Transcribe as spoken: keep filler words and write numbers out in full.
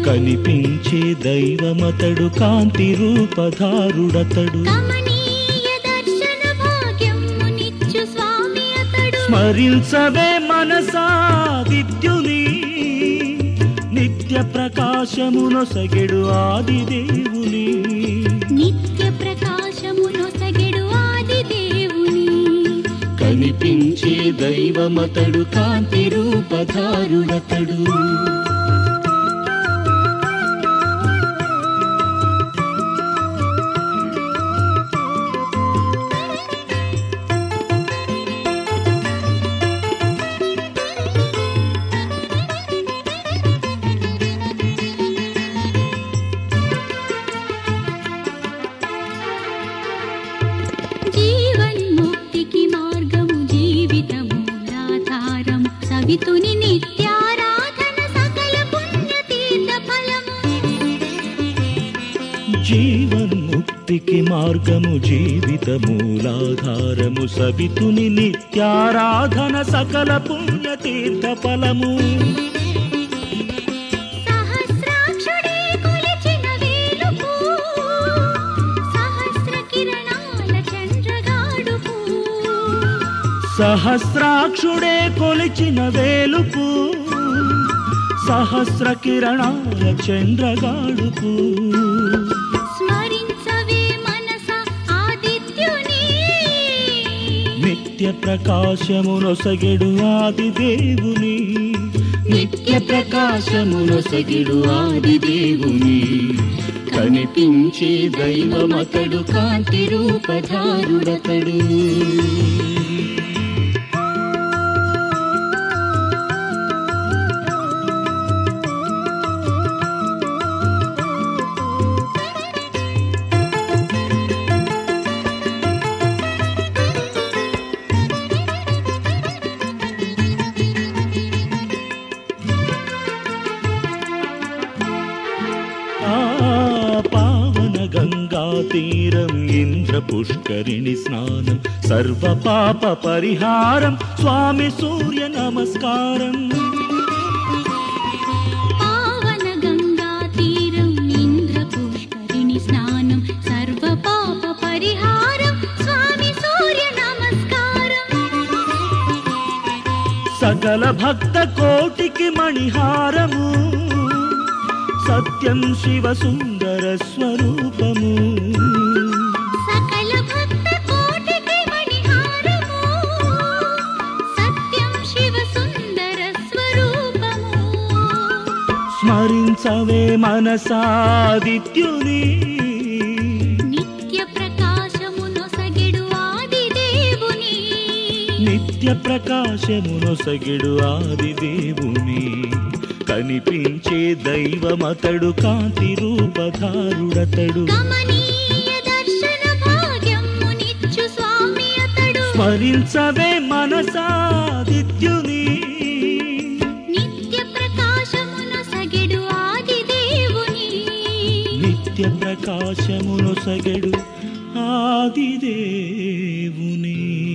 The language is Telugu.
కనిపించే దైవమతడు కాంతి రూపధారుడతడు స్మరించవే మనసా విద్యుని నిత్య ప్రకాశమునొసగెడు ఆదిదేవుని నిత్య ప్రకాశమునొసగెడు ఆదిదేవుని కనిపించే దైవమతడు కాంతి రూపధారుడతడు సవితుని నిత్యారాధన సకల పుణ్యతీర్థ ఫలము జీవన్ముక్తికి మార్గము జీవిత మూలాధారము సవితుని నిత్యారాధన సకల పుణ్యతీర్థ ఫలము సహస్రాక్షుడే కొలిచిన వేలుపు సహస్ర కిరణాల చంద్రగాడుపు సహస్రాక్షుడే కొలిచిన వేలుపు సహస్ర కిరణాల చంద్రగాడుపు స్మరించవే మనస ఆదిత్యుని నిత్య ప్రకాశమునొసగెడు ఆదిదేవుని నిత్య ప్రకాశమునొసగెడు ఆదిదేవుని కనిపించే దైవమతడు కాంతి రూపధారుడతడు పావన గంగా తీరం ఇంద్ర పుష్కరిణి స్నానం సర్వ పాప పరిహారం స్వామి సూర్య నమస్కారం పావన గంగా తీరం ఇంద్ర పుష్కరిణి స్నానం సర్వ పాప పరిహారం స్వామి సూర్య నమస్కారం సకల భక్త కోటికి మణిహారము సత్యం శివ సుందర స్వరూపము సకల భక్త కోటికి మణిహారము సత్యం శివ సుందర స్వరూపము స్మరించవే మనసాదిత్యుని నిత్య ప్రకాశమునొసగెడు ఆదిదేవుని నిత్య ప్రకాశమునొసగెడు ఆదిదేవుని కనిపించే దైవమతడు కాంతి రూపధారుడతడు గమనీయ దర్శన భాగ్యమునిచ్చు స్వామి అతడు స్మరించవే మనసాదిత్యుని నిత్య ప్రకాశమునొసగెడు ఆదిదేవుని నిత్య ప్రకాశమునొసగెడు ఆదిదేవుని